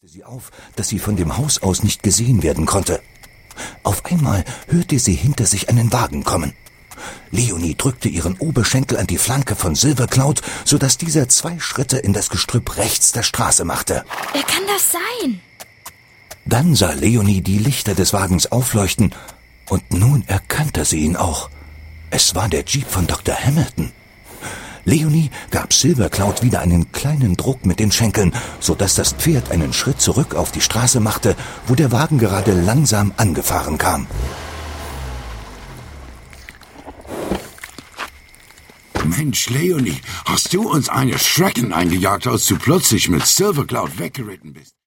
Sie auf, dass sie von dem Haus aus nicht gesehen werden konnte. Auf einmal hörte sie hinter sich einen Wagen kommen. Leonie drückte ihren Oberschenkel an die Flanke von Silvercloud, sodass dieser 2 Schritte in das Gestrüpp rechts der Straße machte. Wer kann das sein? Dann sah Leonie die Lichter des Wagens aufleuchten und nun erkannte sie ihn auch. Es war der Jeep von Dr. Hamilton. Leonie gab Silvercloud wieder einen kleinen Druck mit den Schenkeln, sodass das Pferd einen Schritt zurück auf die Straße machte, wo der Wagen gerade langsam angefahren kam. Mensch, Leonie, hast du uns eine Schrecken eingejagt, als du plötzlich mit Silvercloud weggeritten bist?